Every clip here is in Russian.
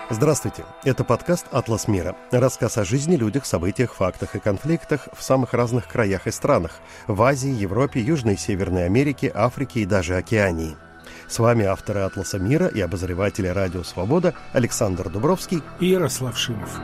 Здравствуйте, это подкаст «Атлас мира». Рассказ о жизни, людях, событиях, фактах и конфликтах в самых разных краях и странах. В Азии, Европе, Южной и Северной Америке, Африке и даже Океании. С вами авторы «Атласа мира» и обозреватели «Радио Свобода» Александр Дубровский и Ярослав Шимов.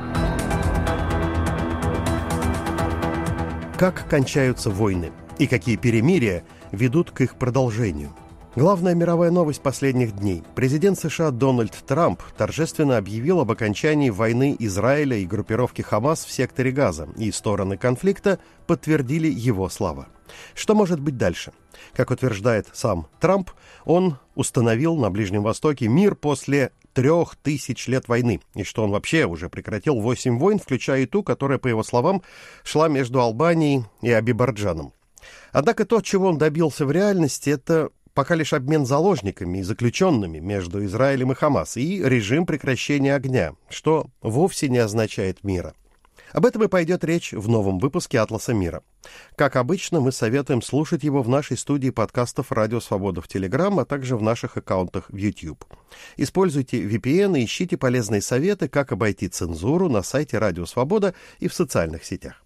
Как кончаются войны и какие перемирия ведут к их продолжению? Главная мировая новость последних дней. Президент США Дональд Трамп торжественно объявил об окончании войны Израиля и группировки Хамас в секторе Газа, и стороны конфликта подтвердили его слова. Что может быть дальше? Как утверждает сам Трамп, он установил на Ближнем Востоке мир после 3000 лет войны, и что он вообще уже прекратил 8 войн, включая и ту, которая, по его словам, шла между Албанией и Азербайджаном. Однако то, чего он добился в реальности, это пока лишь обмен заложниками и заключенными между Израилем и Хамас и режим прекращения огня, что вовсе не означает мира. Об этом и пойдет речь в новом выпуске «Атласа мира». Как обычно, мы советуем слушать его в нашей студии подкастов «Радио Свобода» в Telegram, а также в наших аккаунтах в YouTube. Используйте VPN и ищите полезные советы, как обойти цензуру на сайте «Радио Свобода» и в социальных сетях.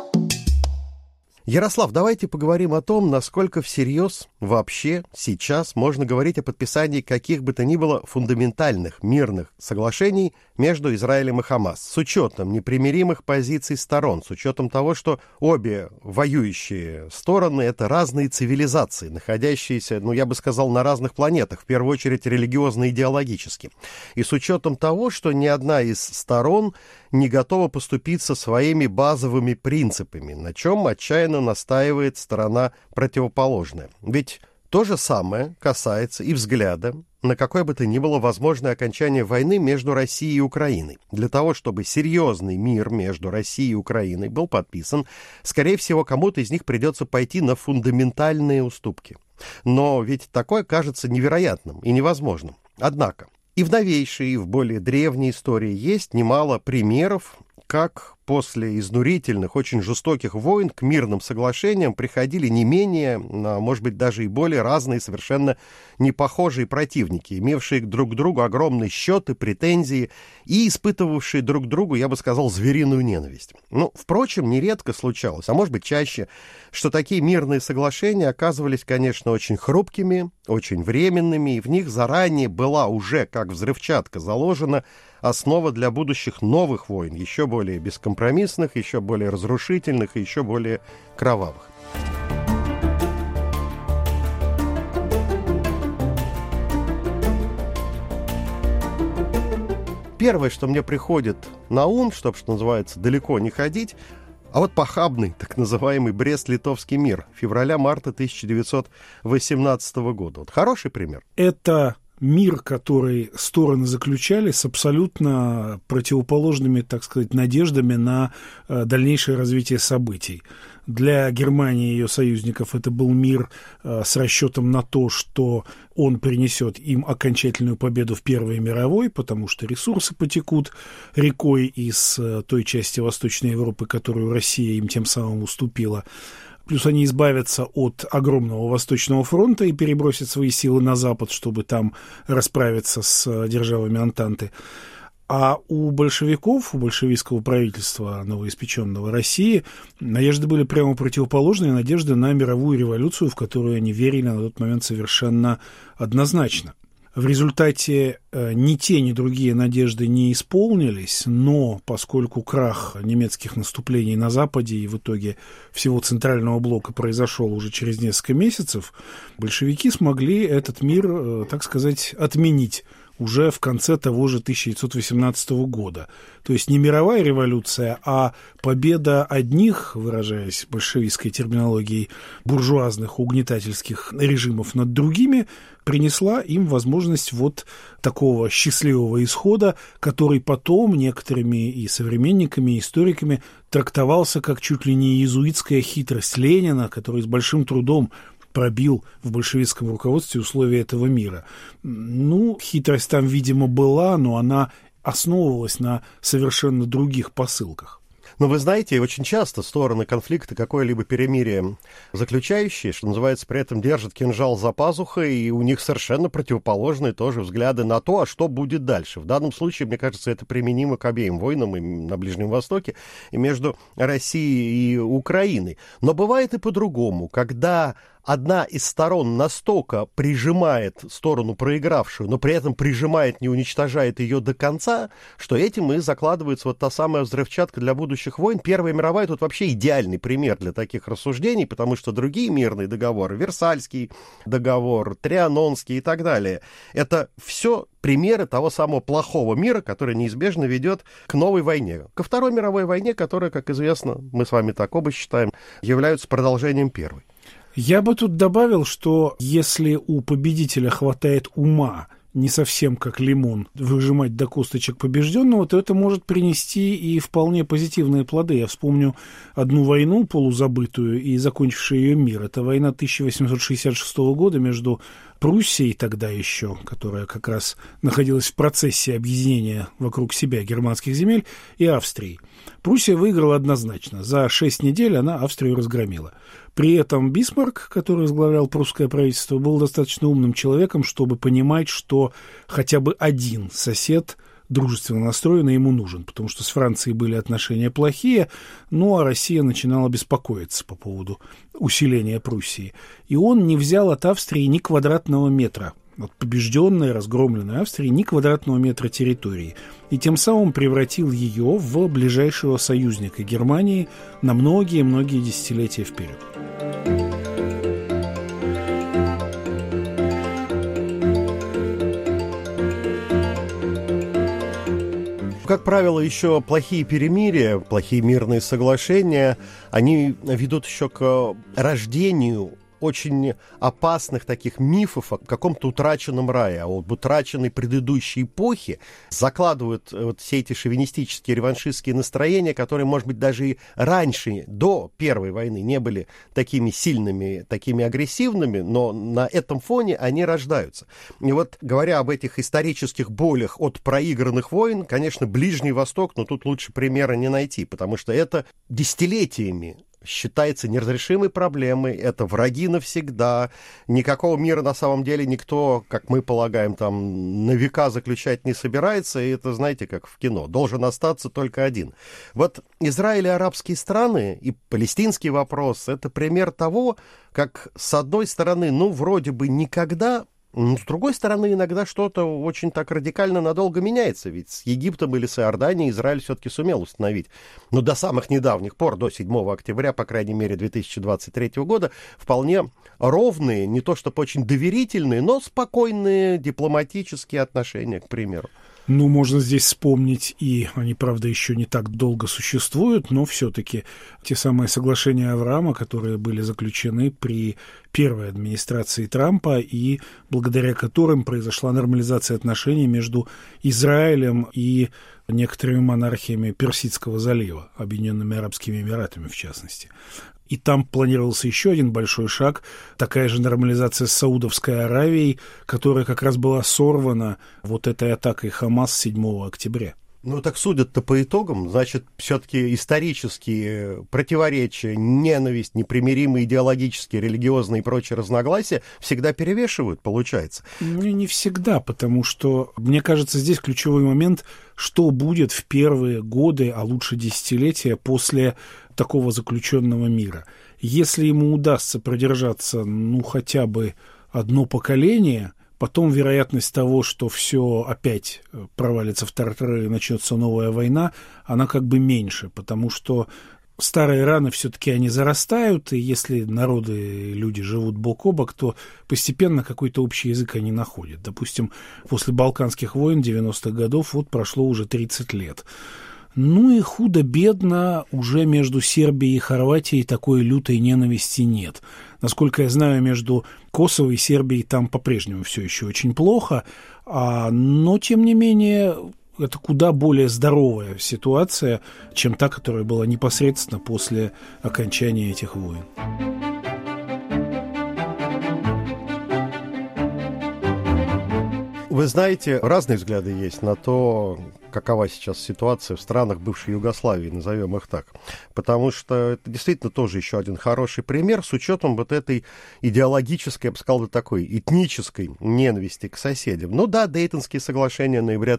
Ярослав, давайте поговорим о том, насколько всерьез вообще сейчас можно говорить о подписании каких бы то ни было фундаментальных мирных соглашений между Израилем и Хамас, с учетом непримиримых позиций сторон, с учетом того, что обе воюющие стороны — это разные цивилизации, находящиеся, я бы сказал, на разных планетах, в первую очередь религиозно-идеологически, и с учетом того, что ни одна из сторон не готова поступиться своими базовыми принципами, на чем отчаянно настаивает сторона противоположная. Ведь то же самое касается и взгляда на какое бы то ни было возможное окончание войны между Россией и Украиной. Для того, чтобы серьезный мир между Россией и Украиной был подписан, скорее всего, кому-то из них придется пойти на фундаментальные уступки. Но ведь такое кажется невероятным и невозможным. Однако и в новейшей, и в более древней истории есть немало примеров, как после изнурительных, очень жестоких войн к мирным соглашениям приходили не менее, а может быть даже и более разные, совершенно непохожие противники, имевшие друг к другу огромные счеты, претензии и испытывавшие друг к другу, я бы сказал, звериную ненависть. Впрочем, нередко случалось, а может быть чаще, что такие мирные соглашения оказывались, конечно, очень хрупкими, очень временными, и в них заранее была уже, как взрывчатка, заложена основа для будущих новых войн, еще более бескомпромиссных, еще более разрушительных и еще более кровавых. Первое, что мне приходит на ум, что называется, далеко не ходить, а вот похабный, так называемый Брест-Литовский мир февраля-марта 1918 года. Вот хороший пример. Это мир, который стороны заключали с абсолютно противоположными, так сказать, надеждами на дальнейшее развитие событий. Для Германии и ее союзников это был мир с расчетом на то, что он принесет им окончательную победу в Первой мировой, потому что ресурсы потекут рекой из той части Восточной Европы, которую Россия им тем самым уступила. Плюс они избавятся от огромного Восточного фронта и перебросят свои силы на Запад, чтобы там расправиться с державами Антанты. А у большевиков, у большевистского правительства новоиспеченного России, надежды были прямо противоположные, надежды на мировую революцию, в которую они верили на тот момент совершенно однозначно. В результате ни те, ни другие надежды не исполнились, но поскольку крах немецких наступлений на Западе и в итоге всего Центрального блока произошел уже через несколько месяцев, большевики смогли этот мир, так сказать, отменить уже в конце того же 1918 года. То есть не мировая революция, а победа одних, выражаясь большевистской терминологией, буржуазных угнетательских режимов над другими, принесла им возможность вот такого счастливого исхода, который потом некоторыми и современниками, и историками трактовался как чуть ли не иезуитская хитрость Ленина, который с большим трудом пробил в большевистском руководстве условия этого мира. Хитрость там, видимо, была, но она основывалась на совершенно других посылках. Но вы знаете, очень часто стороны конфликта какое-либо перемирие заключающие, что называется, при этом держат кинжал за пазухой, и у них совершенно противоположные тоже взгляды на то, а что будет дальше. В данном случае, мне кажется, это применимо к обеим войнам и на Ближнем Востоке, и между Россией и Украиной. Но бывает и по-другому, когда одна из сторон настолько прижимает сторону проигравшую, но при этом прижимает, не уничтожает ее до конца, что этим и закладывается вот та самая взрывчатка для будущих войн. Первая мировая тут вообще идеальный пример для таких рассуждений, потому что другие мирные договоры, Версальский договор, Трианонский и так далее, это все примеры того самого плохого мира, который неизбежно ведет к новой войне, ко Второй мировой войне, которая, как известно, мы с вами так оба считаем, является продолжением первой. Я бы тут добавил, что если у победителя хватает ума не совсем как лимон выжимать до косточек побежденного, то это может принести и вполне позитивные плоды. Я вспомню одну войну полузабытую и закончившую ее мир. Это война 1866 года между Пруссией тогда еще, которая как раз находилась в процессе объединения вокруг себя германских земель, и Австрией. Пруссия выиграла однозначно. За 6 недель она Австрию разгромила. При этом Бисмарк, который возглавлял прусское правительство, был достаточно умным человеком, чтобы понимать, что хотя бы один сосед дружественно настроенный ему нужен, потому что с Францией были отношения плохие, ну а Россия начинала беспокоиться по поводу усиления Пруссии. И он не взял от Австрии ни квадратного метра, от побежденной, разгромленной Австрии, ни квадратного метра территории. И тем самым превратил ее в ближайшего союзника Германии на многие-многие десятилетия вперед. Как правило, еще плохие перемирия, плохие мирные соглашения, они ведут еще к рождению очень опасных таких мифов о каком-то утраченном рае, об утраченной предыдущей эпохе, закладывают вот все эти шовинистические, реваншистские настроения, которые, может быть, даже и раньше, до Первой войны, не были такими сильными, такими агрессивными, но на этом фоне они рождаются. И вот, говоря об этих исторических болях от проигранных войн, конечно, Ближний Восток, но тут лучше примера не найти, потому что это десятилетиями считается неразрешимой проблемой, это враги навсегда, никакого мира на самом деле никто, как мы полагаем, там на века заключать не собирается, и это, знаете, как в кино, должен остаться только один. Вот Израиль и арабские страны, и палестинский вопрос, это пример того, как, с одной стороны, вроде бы никогда, но, с другой стороны, иногда что-то очень так радикально надолго меняется. Ведь с Египтом или с Иорданией Израиль все-таки сумел установить, до самых недавних пор, до 7 октября, по крайней мере, 2023 года, вполне ровные, не то чтобы очень доверительные, но спокойные дипломатические отношения, к примеру. Можно здесь вспомнить, и они, правда, еще не так долго существуют, но все-таки те самые соглашения Авраама, которые были заключены при первой администрации Трампа, и благодаря которым произошла нормализация отношений между Израилем и некоторыми монархиями Персидского залива, Объединенными Арабскими Эмиратами в частности. И там планировался еще один большой шаг, такая же нормализация с Саудовской Аравией, которая как раз была сорвана вот этой атакой Хамас 7 октября. Так судят-то по итогам, значит, все-таки исторические противоречия, ненависть, непримиримые идеологические, религиозные и прочие разногласия всегда перевешивают, получается. Не всегда, потому что, мне кажется, здесь ключевой момент, что будет в первые годы, а лучше десятилетия после такого заключенного мира. Если ему удастся продержаться, хотя бы одно поколение, потом вероятность того, что все опять провалится в тартарары и начнется новая война, она как бы меньше, потому что старые раны все-таки они зарастают, и если народы, люди живут бок о бок, то постепенно какой-то общий язык они находят. Допустим, после Балканских войн 90-х годов прошло уже 30 лет. И худо-бедно уже между Сербией и Хорватией такой лютой ненависти нет. Насколько я знаю, между Косово и Сербией там по-прежнему все еще очень плохо, но, тем не менее, это куда более здоровая ситуация, чем та, которая была непосредственно после окончания этих войн. Вы знаете, разные взгляды есть на то, какова сейчас ситуация в странах бывшей Югославии, назовем их так. Потому что это действительно тоже еще один хороший пример с учетом вот этой идеологической, я бы сказал, такой этнической ненависти к соседям. Ну да, Дейтонские соглашения ноября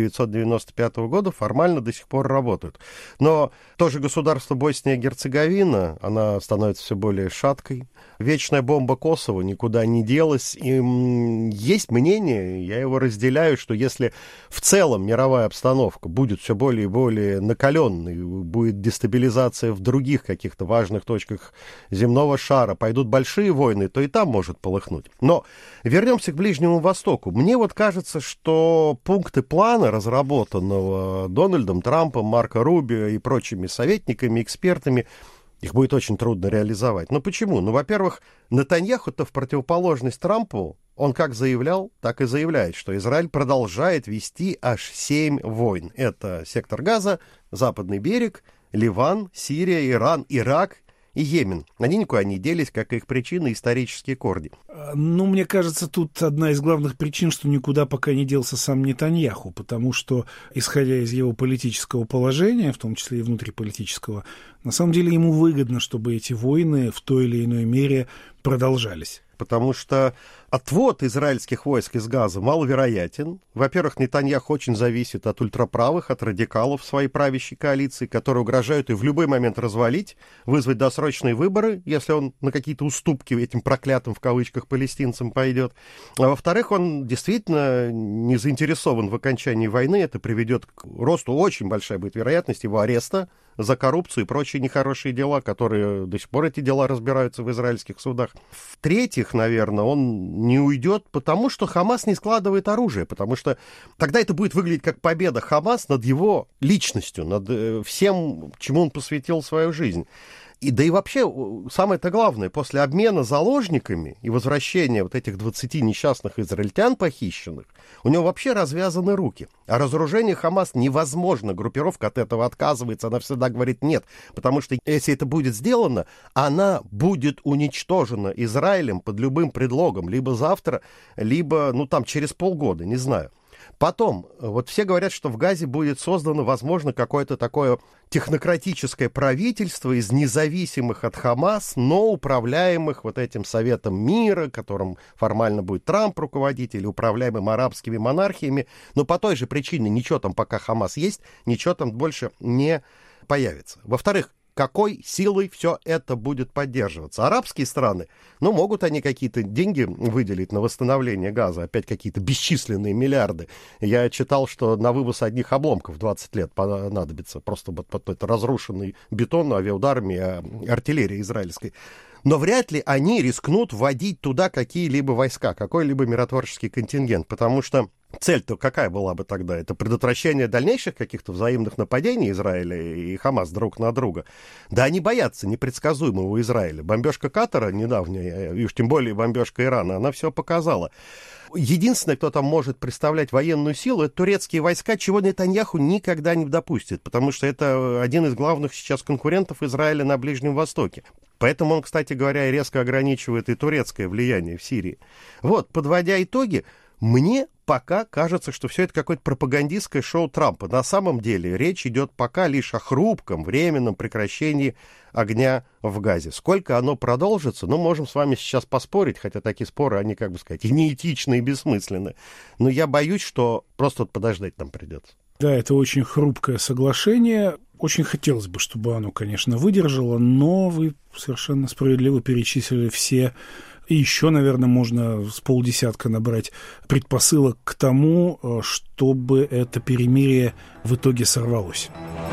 1995 года формально до сих пор работают. Но тоже государство Босния и Герцеговина, она становится все более шаткой. Вечная бомба Косово никуда не делась. И есть мнение, я его разделяю, что если в целом мировая обстановка будет все более и более накаленной, будет дестабилизация в других каких-то важных точках земного шара, пойдут большие войны, то и там может полыхнуть. Но вернемся к Ближнему Востоку. Мне вот кажется, что пункты плана, разработанного Дональдом Трампом, Марко Рубио и прочими советниками, экспертами, их будет очень трудно реализовать. Но почему? Ну, во-первых, Нетаньяху-то в противоположность Трампу, он как заявлял, так и заявляет, что Израиль продолжает вести аж 7 войн. Это сектор Газа, Западный берег, Ливан, Сирия, Иран, Ирак и Йемен. Они никуда не делись, как и их причины, исторические корни. Ну, мне кажется, тут одна из главных причин, что никуда пока не делся сам Нетаньяху, потому что, исходя из его политического положения, в том числе и внутриполитического, на самом деле ему выгодно, чтобы эти войны в той или иной мере продолжались. Потому что отвод израильских войск из Газа маловероятен. Во-первых, Нетаньяху очень зависит от ультраправых, от радикалов своей правящей коалиции, которые угрожают и в любой момент развалить, вызвать досрочные выборы, если он на какие-то уступки этим проклятым, в кавычках, палестинцам пойдет. А во-вторых, он действительно не заинтересован в окончании войны. Это приведет к росту, очень большая будет вероятность его ареста за коррупцию и прочие нехорошие дела, которые до сих пор эти дела разбираются в израильских судах. В-третьих, наверное, он не уйдет, потому что Хамас не складывает оружие, потому что тогда это будет выглядеть как победа Хамас над его личностью, над всем, чему он посвятил свою жизнь. Да и вообще, самое-то главное, после обмена заложниками и возвращения вот этих 20 несчастных израильтян похищенных, у него вообще развязаны руки. А разоружение Хамас невозможно. Группировка от этого отказывается, она всегда говорит нет. Потому что если это будет сделано, она будет уничтожена Израилем под любым предлогом. Либо завтра, либо, через полгода, не знаю. Потом, вот все говорят, что в Газе будет создано, возможно, какое-то такое технократическое правительство из независимых от Хамас, но управляемых вот этим Советом мира, которым формально будет Трамп руководить, или управляемым арабскими монархиями. Но по той же причине ничего там, пока Хамас есть, ничего там больше не появится. Во-вторых, какой силой все это будет поддерживаться? Арабские страны, могут они какие-то деньги выделить на восстановление Газа, опять какие-то бесчисленные миллиарды. Я читал, что на вывоз одних обломков 20 лет понадобится, просто под это разрушенный бетон авиаударами, артиллерии израильской. Но вряд ли они рискнут вводить туда какие-либо войска, какой-либо миротворческий контингент, потому что цель-то какая была бы тогда? Это предотвращение дальнейших каких-то взаимных нападений Израиля и Хамас друг на друга. Да они боятся непредсказуемого Израиля. Бомбежка Катара недавняя, и уж тем более бомбежка Ирана, она все показала. Единственное, кто там может представлять военную силу, это турецкие войска, чего Нетаньяху никогда не допустит, потому что это один из главных сейчас конкурентов Израиля на Ближнем Востоке. Поэтому он, кстати говоря, резко ограничивает и турецкое влияние в Сирии. Вот, подводя итоги, мне пока кажется, что все это какое-то пропагандистское шоу Трампа. На самом деле речь идет пока лишь о хрупком, временном прекращении огня в Газе. Сколько оно продолжится, можем с вами сейчас поспорить, хотя такие споры, они, и неэтичны, и бессмысленны. Но я боюсь, что просто подождать нам придется. Да, это очень хрупкое соглашение. Очень хотелось бы, чтобы оно, конечно, выдержало, но вы совершенно справедливо перечислили все. И еще, наверное, можно с полдесятка набрать предпосылок к тому, чтобы это перемирие в итоге сорвалось.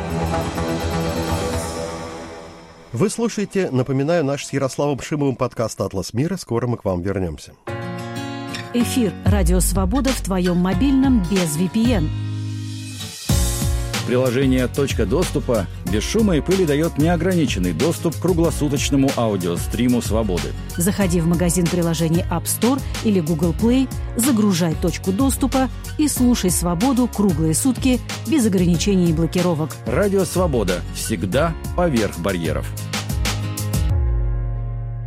Вы слушаете, напоминаю, наш с Ярославом Шимовым подкаст «Атлас мира». Скоро мы к вам вернемся. Эфир «Радио Свобода» в твоем мобильном без VPN. Приложение «Точка доступа» без шума и пыли дает неограниченный доступ к круглосуточному аудиостриму «Свободы». Заходи в магазин приложений App Store или Google Play, загружай «Точку доступа» и слушай «Свободу» круглые сутки без ограничений и блокировок. Радио «Свобода» всегда поверх барьеров.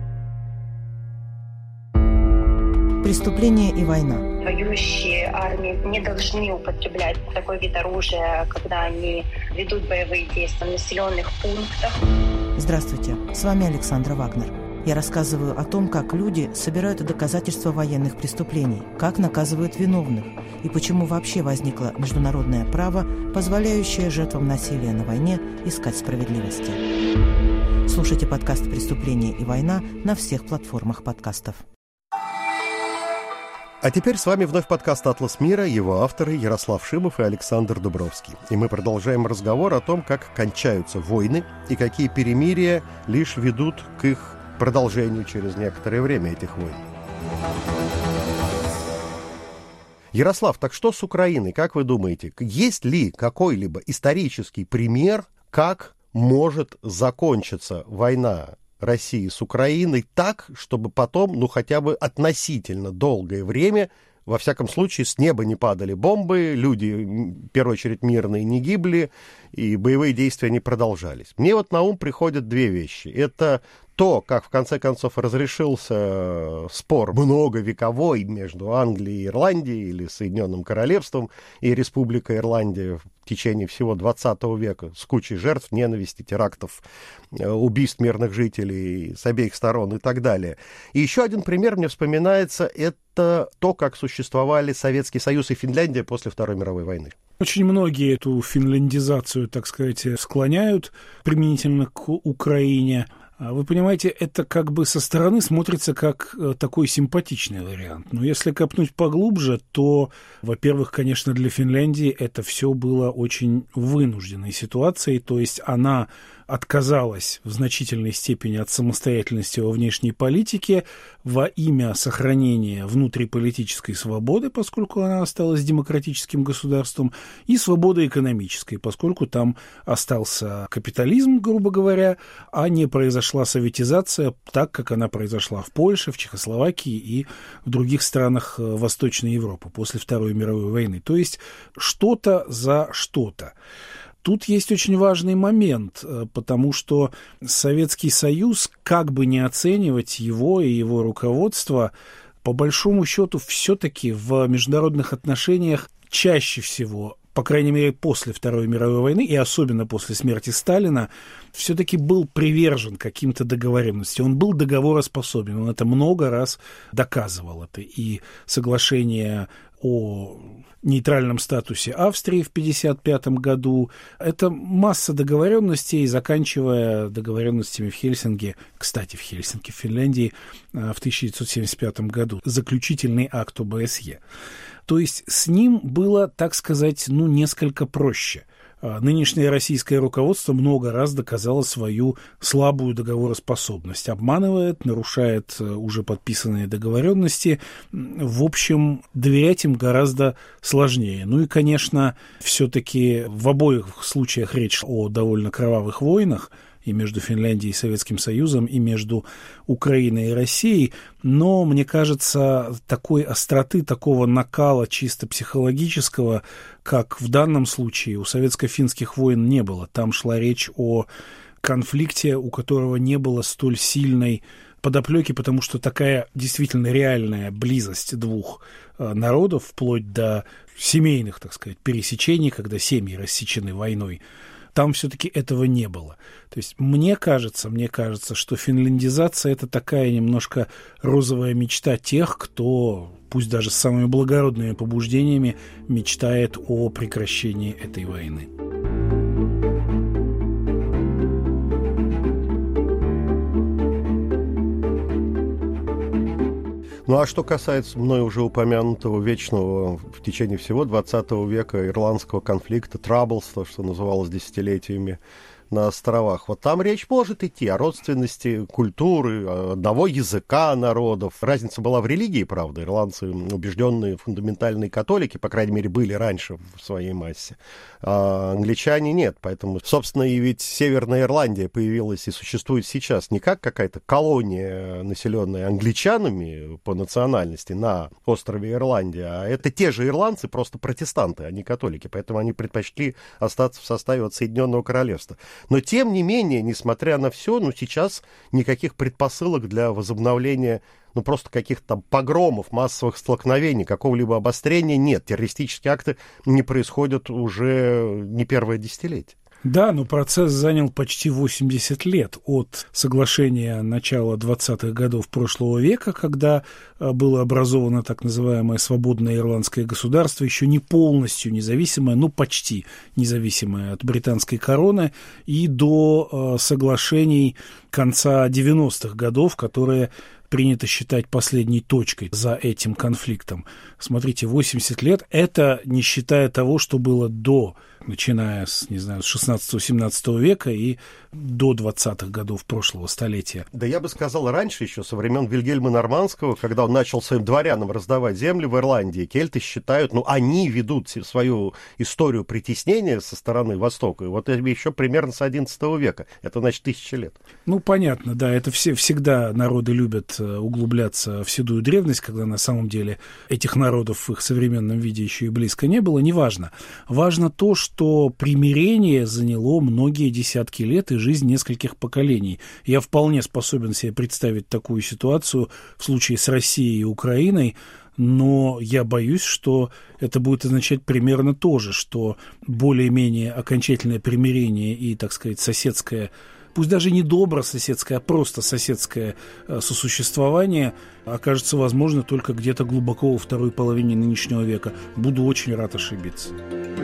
Преступление и война. Воюющие армии они не должны употреблять такой вид оружия, когда они ведут боевые действия в населенных пунктах. Здравствуйте, с вами Александра Вагнер. Я рассказываю о том, как люди собирают доказательства военных преступлений, как наказывают виновных и почему вообще возникло международное право, позволяющее жертвам насилия на войне искать справедливости. Слушайте подкаст «Преступление и война» на всех платформах подкастов. А теперь с вами вновь подкаст «Атлас мира», его авторы Ярослав Шимов и Александр Дубровский. И мы продолжаем разговор о том, как кончаются войны и какие перемирия лишь ведут к их продолжению через некоторое время этих войн. Ярослав, так что с Украиной? Как вы думаете, есть ли какой-либо исторический пример, как может закончиться война России с Украиной так, чтобы потом, хотя бы относительно долгое время, во всяком случае, с неба не падали бомбы, люди, в первую очередь, мирные не гибли, и боевые действия не продолжались? Мне на ум приходят две вещи. Это то, как в конце концов разрешился спор многовековой между Англией и Ирландией, или Соединенным Королевством и Республикой Ирландия в течение всего 20 века, с кучей жертв, ненависти, терактов, убийств мирных жителей с обеих сторон и так далее. И еще один пример мне вспоминается, это то, как существовали Советский Союз и Финляндия после Второй мировой войны. Очень многие эту финляндизацию, так сказать, склоняют применительно к Украине. Вы понимаете, это как бы со стороны смотрится как такой симпатичный вариант. Но если копнуть поглубже, то, во-первых, конечно, для Финляндии это все было очень вынужденной ситуацией. То есть она отказалась в значительной степени от самостоятельности во внешней политике во имя сохранения внутриполитической свободы, поскольку она осталась демократическим государством, и свободы экономической, поскольку там остался капитализм, грубо говоря, а не произошла советизация так, как она произошла в Польше, в Чехословакии и в других странах Восточной Европы после Второй мировой войны. То есть что-то за что-то. Тут есть очень важный момент, потому что Советский Союз, как бы не оценивать его и его руководство, по большому счету все-таки в международных отношениях чаще всего, по крайней мере, после Второй мировой войны и особенно после смерти Сталина, все-таки был привержен каким-то договоренностям. Он был договороспособен, он это много раз доказывал. Это и соглашение о нейтральном статусе Австрии в 1955 году. Это масса договоренностей, заканчивая договоренностями в Хельсинки, кстати, в Хельсинки, в Финляндии, в 1975 году. Заключительный акт ОБСЕ. То есть с ним было, так сказать, несколько проще. Нынешнее российское руководство много раз доказало свою слабую договороспособность. Обманывает, нарушает уже подписанные договоренности. В общем, доверять им гораздо сложнее. И, конечно, все-таки в обоих случаях речь о довольно кровавых войнах, и между Финляндией и Советским Союзом, и между Украиной и Россией, но, мне кажется, такой остроты, такого накала чисто психологического, как в данном случае у советско-финских войн не было. Там шла речь о конфликте, у которого не было столь сильной подоплеки, потому что такая действительно реальная близость двух народов, вплоть до семейных, так сказать, пересечений, когда семьи рассечены войной, там все-таки этого не было. То есть мне кажется, что финляндизация – это такая немножко розовая мечта тех, кто, пусть даже с самыми благородными побуждениями, мечтает о прекращении этой войны. А что касается мной уже упомянутого вечного в течение всего 20 века ирландского конфликта, Troubles, то, что называлось десятилетиями на островах, там речь может идти о родственности культуры, одного языка народов. Разница была в религии, правда. Ирландцы убежденные фундаментальные католики, по крайней мере, были раньше в своей массе. А англичане нет. Поэтому, собственно, и ведь Северная Ирландия появилась и существует сейчас не как какая-то колония, населенная англичанами по национальности на острове Ирландия, а это те же ирландцы, просто протестанты, а не католики. Поэтому они предпочли остаться в составе Соединенного Королевства. Но, тем не менее, несмотря на все, сейчас никаких предпосылок для возобновления просто каких-то там погромов, массовых столкновений, какого-либо обострения нет. Террористические акты не происходят уже не первое десятилетие. Да, но процесс занял почти 80 лет от соглашения начала 20-х годов прошлого века, когда было образовано так называемое свободное ирландское государство, еще не полностью независимое, но почти независимое от британской короны, и до соглашений конца 90-х годов, которые принято считать последней точкой за этим конфликтом. Смотрите, 80 лет – это не считая того, что было до, начиная с 16-17 века и до 20-х годов прошлого столетия. Да я бы сказал, раньше еще, со времен Вильгельма Нормандского, когда он начал своим дворянам раздавать земли в Ирландии, кельты считают, они ведут свою историю притеснения со стороны Востока, и вот еще примерно с XI века. Это, значит, 1000 лет. Понятно, да, это всегда народы любят углубляться в седую древность, когда на самом деле этих народов в их современном виде еще и близко не было, неважно. Важно то, что примирение заняло многие десятки лет и жизнь нескольких поколений. Я вполне способен себе представить такую ситуацию в случае с Россией и Украиной, но я боюсь, что это будет означать примерно то же, что более-менее окончательное примирение и, так сказать, соседское, пусть даже не добрососедское, а просто соседское сосуществование окажется возможно только где-то глубоко во второй половине нынешнего века. Буду очень рад ошибиться.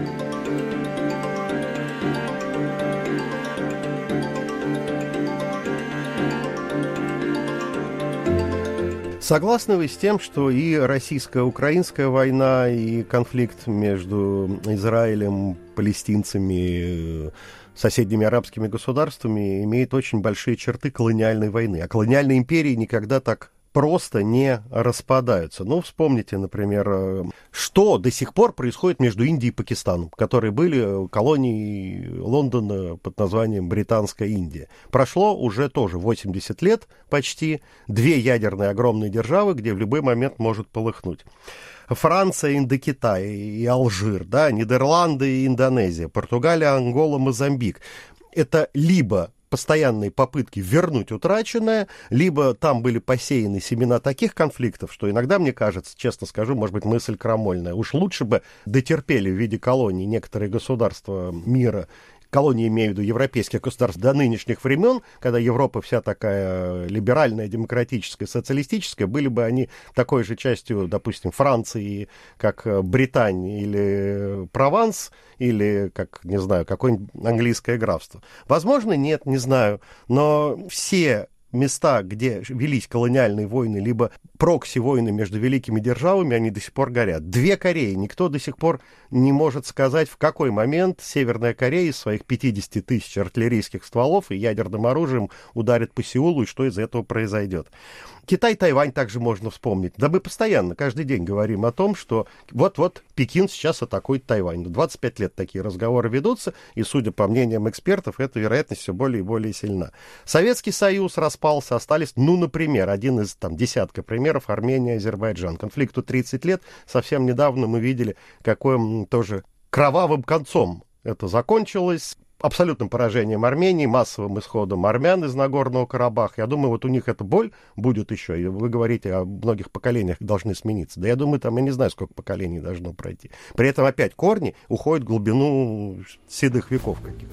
Согласны вы с тем, что и российско-украинская война, и конфликт между Израилем, палестинцами, соседними арабскими государствами имеет очень большие черты колониальной войны? А колониальные империи никогда так просто не распадаются. Вспомните, например, что до сих пор происходит между Индией и Пакистаном, которые были колонией Лондона под названием Британская Индия. Прошло уже тоже 80 лет почти, две ядерные огромные державы, где в любой момент может полыхнуть. Франция, Индокитай и Алжир, Нидерланды и Индонезия, Португалия, Ангола, Мозамбик. Это либо постоянные попытки вернуть утраченное, либо там были посеяны семена таких конфликтов, что иногда, мне кажется, честно скажу, может быть, мысль крамольная, уж лучше бы дотерпели в виде колоний некоторые государства мира, колонии, имею в виду европейских государств, до нынешних времен, когда Европа вся такая либеральная, демократическая, социалистическая, были бы они такой же частью, допустим, Франции, как Британия или Прованс, или, как, не знаю, какое-нибудь английское графство. Возможно, нет, не знаю, но все места, где велись колониальные войны, либо прокси-войны между великими державами, они до сих пор горят. Две Кореи. Никто до сих пор не может сказать, в какой момент Северная Корея из своих 50 тысяч артиллерийских стволов и ядерным оружием ударит по Сеулу, и что из этого произойдет. Китай, Тайвань также можно вспомнить. Да мы постоянно, каждый день говорим о том, что вот-вот Пекин сейчас атакует Тайвань. 25 лет такие разговоры ведутся, и, судя по мнениям экспертов, эта вероятность все более и более сильна. Советский Союз распался, остались, например, один из десятка примеров — Армения, Азербайджан. Конфликту 30 лет. Совсем недавно мы видели, каким тоже кровавым концом это закончилось. Абсолютным поражением Армении, массовым исходом армян из Нагорного Карабаха. Я думаю, вот у них эта боль будет еще. И вы говорите, о многих поколениях должны смениться. Да я думаю, я не знаю, сколько поколений должно пройти. При этом опять корни уходят в глубину седых веков каких-то.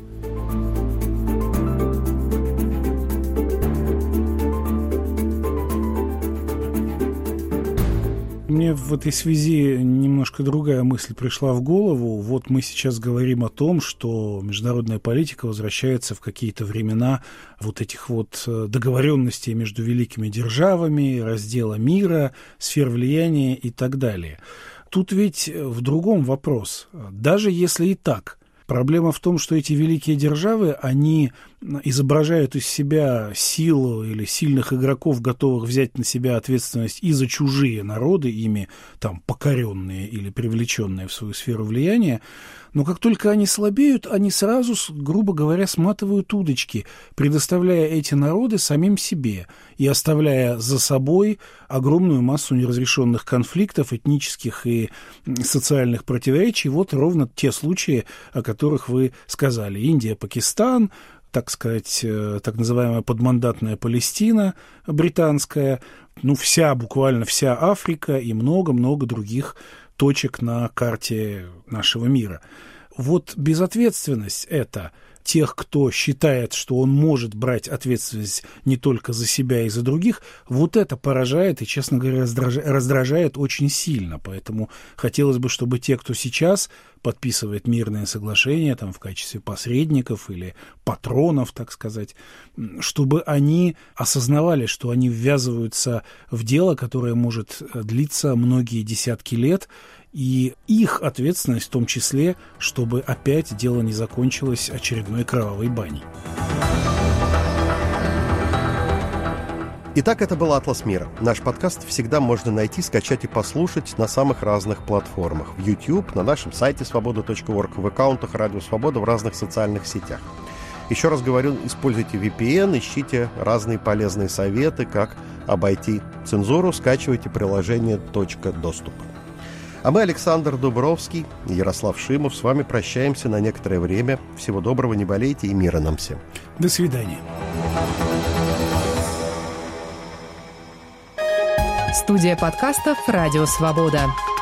Мне в этой связи немножко другая мысль пришла в голову. Вот мы сейчас говорим о том, что международная политика возвращается в какие-то времена вот этих вот договоренностей между великими державами, раздела мира, сфер влияния и так далее. Тут ведь в другом вопрос. Даже если и так, проблема в том, что эти великие державы, они изображают из себя силу или сильных игроков, готовых взять на себя ответственность и за чужие народы, ими покоренные или привлеченные в свою сферу влияния. Но как только они слабеют, они сразу, грубо говоря, сматывают удочки, предоставляя эти народы самим себе и оставляя за собой огромную массу неразрешенных конфликтов, этнических и социальных противоречий. Вот ровно те случаи, о которых вы сказали. Индия, Пакистан, так сказать, так называемая подмандатная Палестина британская, буквально вся Африка и много-много других точек на карте нашего мира. Вот безответственность это тех, кто считает, что он может брать ответственность не только за себя и за других, вот это поражает и, честно говоря, раздражает очень сильно. Поэтому хотелось бы, чтобы те, кто сейчас подписывает мирные соглашения там, в качестве посредников или патронов, так сказать, чтобы они осознавали, что они ввязываются в дело, которое может длиться многие десятки лет, и их ответственность в том числе, чтобы опять дело не закончилось очередной кровавой баней. Итак, это был «Атлас мира». Наш подкаст всегда можно найти, скачать и послушать на самых разных платформах. В YouTube, на нашем сайте свобода.орг, в аккаунтах «Радио Свобода», в разных социальных сетях. Еще раз говорю, используйте VPN, ищите разные полезные советы, как обойти цензуру, скачивайте приложение «Точка доступа». А мы, Александр Дубровский и Ярослав Шимов, с вами прощаемся на некоторое время. Всего доброго, не болейте и мира нам всем. До свидания. Студия подкастов «Радио Свобода».